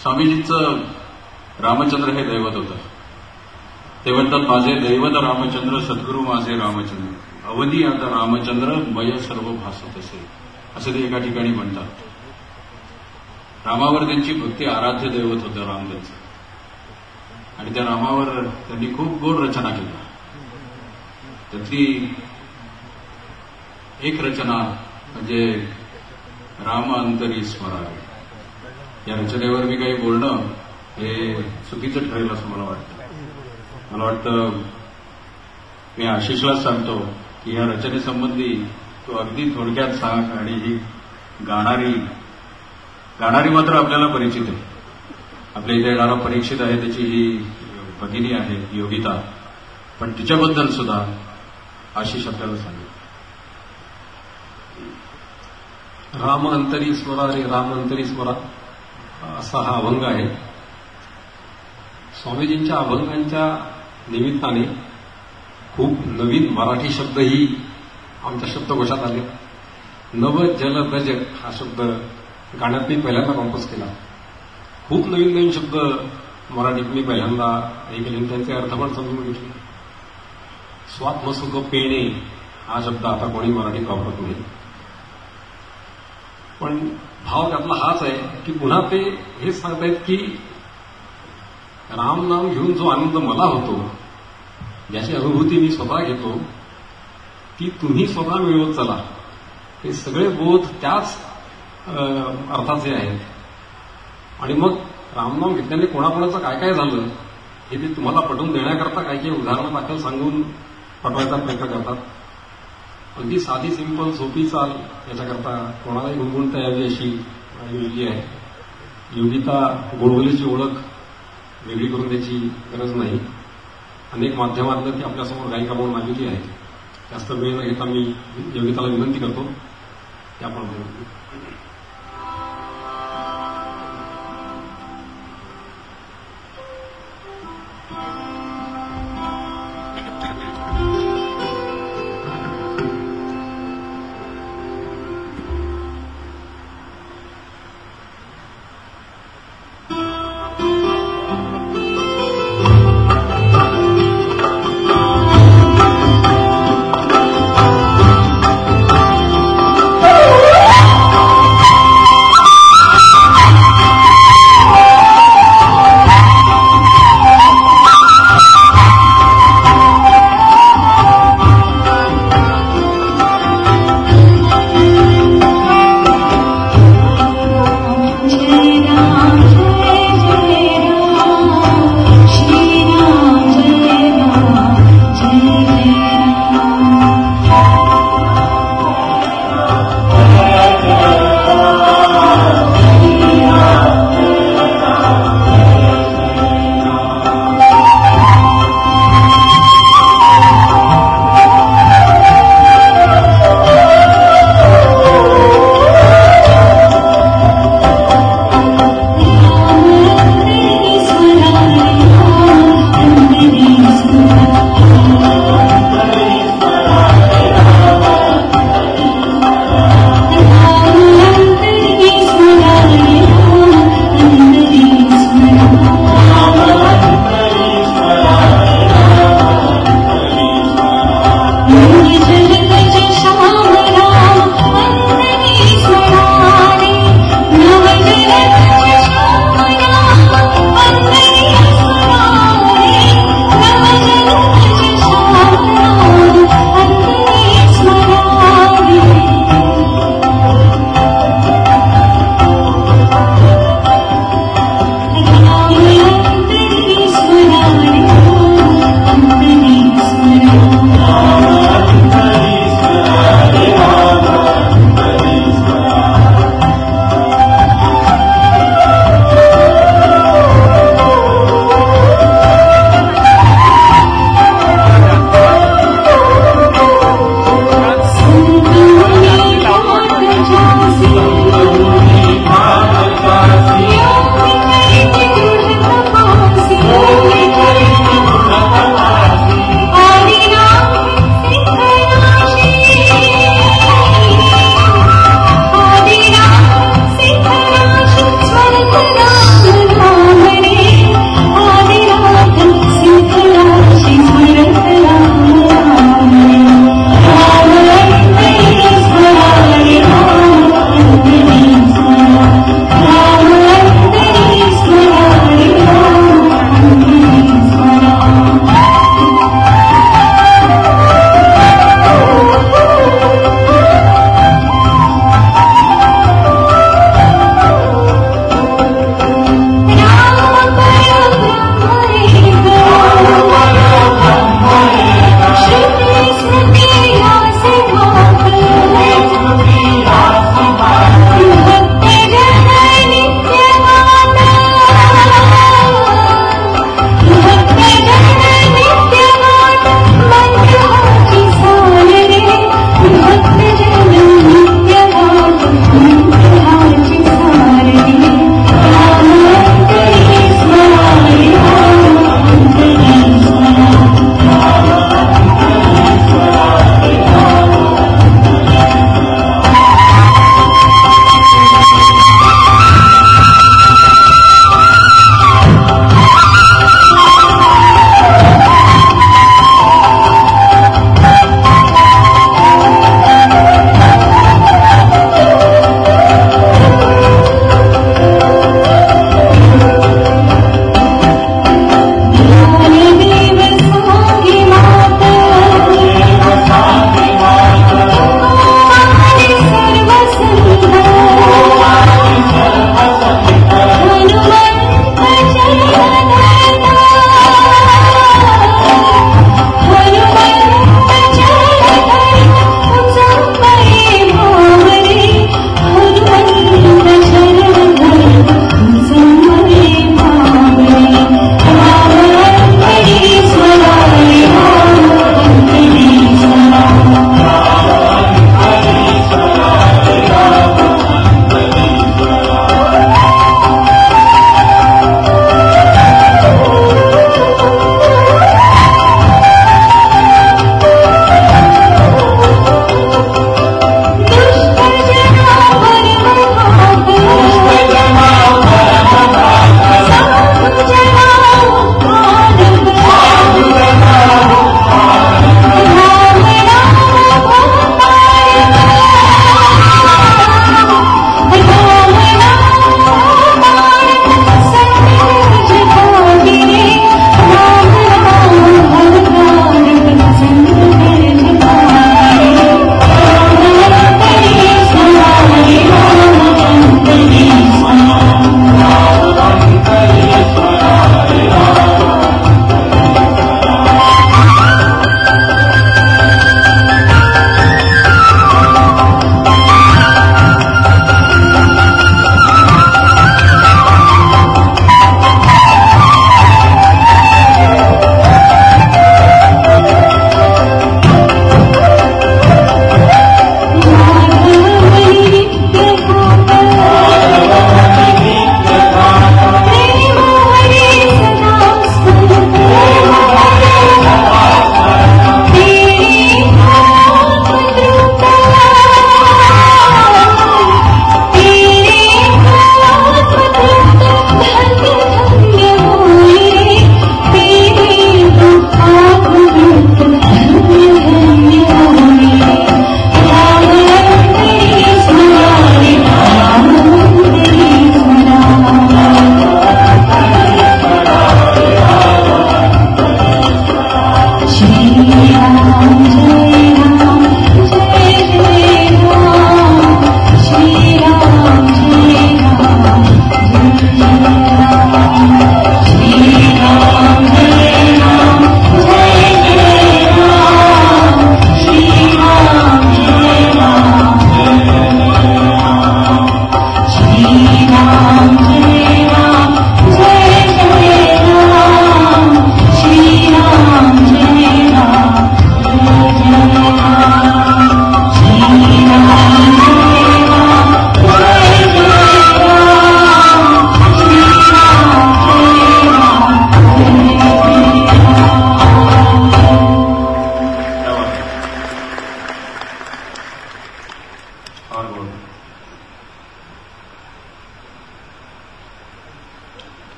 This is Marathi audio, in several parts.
स्वामीजींचं रामचंद्र हे दैवत होतं. ते म्हणतात, माझे दैवत रामचंद्र, सद्गुरू माझे रामचंद्र, अवधी आता रामचंद्र, मय सर्व भासत असे, असं ते एका ठिकाणी म्हणतात. रामावर त्यांची भक्ती, आराध्य दैवत होतं राम त्यांचं. आणि त्या रामावर त्यांनी खूप गोड रचना केल्या. त्यातली एक रचना म्हणजे राम अंतरी स्मरावे. या रचनेवर मी काही बोलणं हे चुकीचं ठरेल असं मला वाटतं. मला वाटतं मी आशिषलाच सांगतो की या रचनेसंबंधी तो अगदी थोडक्यात सांग. आणि ही गाणारी मात्र आपल्याला परिचित आहे. आपल्या इथे येणारा परीक्षित आहे, त्याची ही भगिनी आहे योगिता, पण तिच्याबद्दल सुद्धा आशिष आपल्याला सांगेल. राम अंतरी स्मरा रे राम अंतरी स्मरा असा हा अभंग आहे. स्वामीजींच्या अभंगांच्या निमित्ताने खूप नवीन मराठी शब्दही आमच्या शब्दकोशात आले. नव जल दज हा शब्द गाण्यात मी पहिल्यांदा कंपोज केला. खूप नवीन नवीन शब्द मराठीत मी पहिल्यांदा ऐकले, त्यांचे अर्थ पण समजून घेतले. स्वात्मसुख पेणे हा शब्द आता कोणी मराठीत वापरत नाही, पण भाव त्यातला हाच आहे की पुन्हा ते हेच सांगतायत की राम नाम घेऊन जो आनंद मला होतो, ज्याची अनुभूती मी स्वतः घेतो, ती तुम्ही स्वतः मिळवत चला. हे सगळे बोध त्याच अर्थाचे आहेत. आणि मग रामनाम घेतल्याने कोणाकोणाचं काय काय झालं हे ते तुम्हाला पटवून देण्याकरता काही काही उदाहरणं दाखल सांगून पटवायचा प्रयत्न करतात. अगदी साधी सिंपल सोपी चाल याच्याकरता कोणालाही गुणगुणता यावी अशी योजली आहे. योगिता गोडबोलीची ओळख वेगळी करून द्यायची गरज नाही. अनेक माध्यमातनं ती आपल्यासमोर गायिका म्हणून आलेली आहे. जास्त वेळ न घेता मी योगिताला विनंती करतो की आपण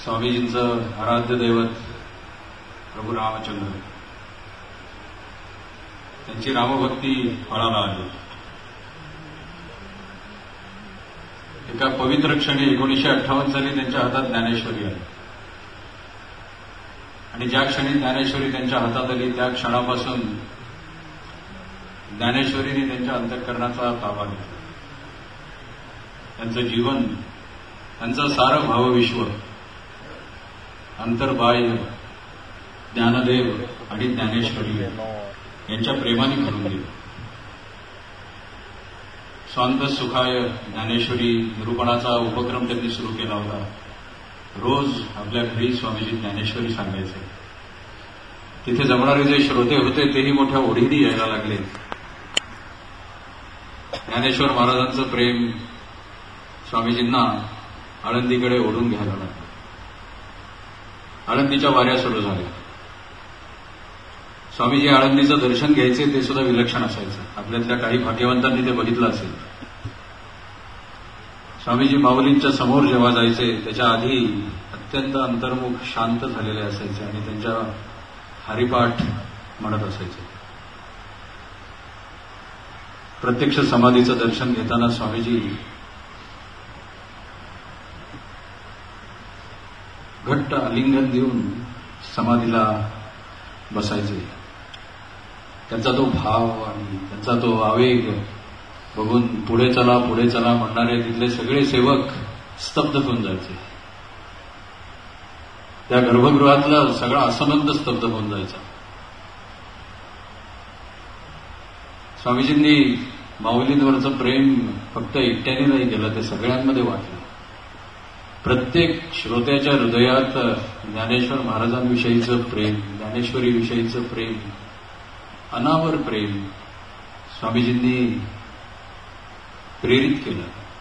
स्वामीजींचं आराध्य दैवत प्रभू रामचंद्र, त्यांची रामभक्ती फळाला आली. एका पवित्र क्षणी 1958 साली त्यांच्या हातात ज्ञानेश्वरी आली आणि ज्या क्षणी ज्ञानेश्वरी त्यांच्या हातात आली त्या क्षणापासून ज्ञानेश्वरीने त्यांच्या अंतःकरणाचा ताबा घेतला. त्यांचं जीवन, त्यांचं सारं भावविश्व अंतर्बाह्य ज्ञानदेव आणि ज्ञानेश्वरी यांच्या प्रेमाने भरून गेलं. स्वांत सुखाय ज्ञानेश्वरी निरूपणाचा उपक्रम त्यांनी सुरू केला होता. रोज आपल्या घरी स्वामीजी ज्ञानेश्वरी सांगायचे. तिथे जमणारे जे श्रोते होते तेही मोठ्या ओढीने यायला लागले. ज्ञानेश्वर महाराजांचं प्रेम स्वामीजींना आळंदीकडे ओढून घ्यायला लागलं. आळंदीच्या वाऱ्या सुरू झाल्या. स्वामीजी आळंदीचं दर्शन घ्यायचे ते सुद्धा विलक्षण असायचं. आपल्यातल्या काही भाग्यवंतांनी ते बघितलं असेल. स्वामीजी माऊलींच्या समोर जेव्हा जायचे त्याच्या आधी अत्यंत अंतर्मुख शांत झालेले असायचे आणि त्यांच्या हरिपाठ म्हणत असायचे. प्रत्यक्ष समाधीचं दर्शन घेताना स्वामीजी घट्ट आलिंगन देऊन समाधीला बसायचे. त्यांचा तो भाव आणि त्यांचा तो आवेग बघून पुढे चला पुढे चला म्हणणारे तिथले सगळे सेवक स्तब्ध होऊन जायचे. त्या गर्भगृहातला सगळा आसनंद स्तब्ध होऊन जायचा. स्वामीजींनी माऊलींवरचं प्रेम फक्त एकट्याने नाही केलं, ते सगळ्यांमध्ये वाटलं. प्रत्येक श्रोत्याच्या हृदयात ज्ञानेश्वर महाराजांविषयीचं प्रेम, ज्ञानेश्वरीविषयीचं प्रेम, अनावर प्रेम स्वामीजींनी प्रेरित केलं.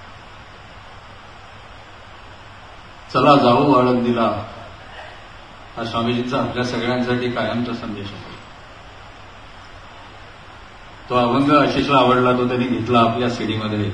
चला जाऊ आळंदीला हा स्वामीजींचा आपल्या सगळ्यांसाठी कायमचा संदेश आहे. तो अभंग आशिषला आवडला, तो त्यांनी घेतला आपल्या सीडीमध्ये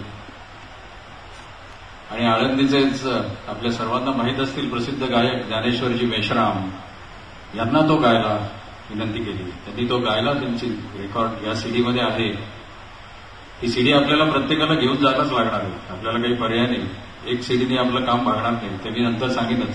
आणि आळंदीचेच आपल्या सर्वांना माहीत असतील प्रसिद्ध गायक ज्ञानेश्वरजी मेश्राम यांना तो गायला विनंती केली. त्यांनी तो गायला. त्यांची रेकॉर्ड या सीडीमध्ये आहे. ही सीडी आपल्याला प्रत्येकाला घेऊन जायलाच लागणार आहे. आपल्याला काही पर्याय नाही. एक सीडीने आपलं काम भागणार नाही, ते मी नंतर सांगेनच.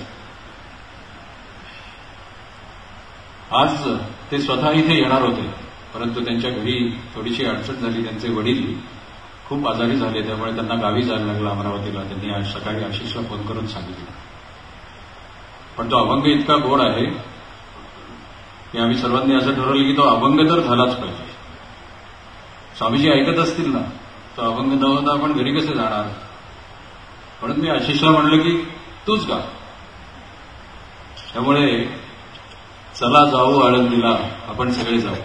आज ते स्वतः इथे येणार होते, परंतु त्यांच्या घरी थोडीशी अडचण झाली. त्यांचे वडील खूप आजारी झाले, त्यामुळे त्यांना गावी जायला लागलं अमरावतीला. त्यांनी आज सकाळी आशिषला फोन करून सांगितलं. पण तो अभंग इतका गोड आहे की आम्ही सर्वांनी असं ठरवलं की तो अभंग तर झालाच पाहिजे. स्वामीजी ऐकत असतील ना, तो अभंग न होता आपण घरी कसे जाणार. म्हणून मी आशिषला म्हणलं की तूच गा. त्यामुळे चला जाऊ आळंदीला, आपण सगळे जाऊ.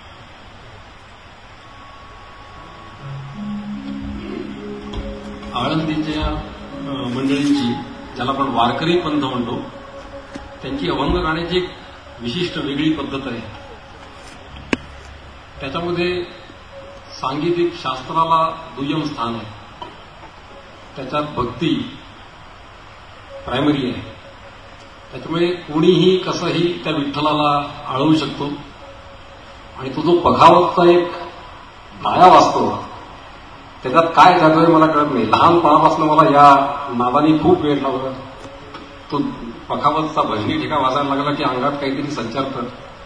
आळंदीच्या मंडळींची, ज्याला आपण वारकरी पंथ म्हणतो, त्यांची अभंग गाण्याची एक विशिष्ट वेगळी पद्धत आहे. त्याच्यामध्ये सांगीतिक शास्त्राला दुय्यम स्थान आहे. त्याच्यात भक्ती प्रायमरी आहे. त्याच्यामुळे कोणीही कसंही त्या विठ्ठलाला आळवू शकतो. आणि तो जो पखावतचा एक गाया वाचतो, त्याच्यात काय जातोय मला कळत नाही. लहानपणापासून मला या नादाने खूप वेळ लागला. तो पखावतचा भजनी ठिका वाजायला लागला की अंगात काहीतरी संचार करत.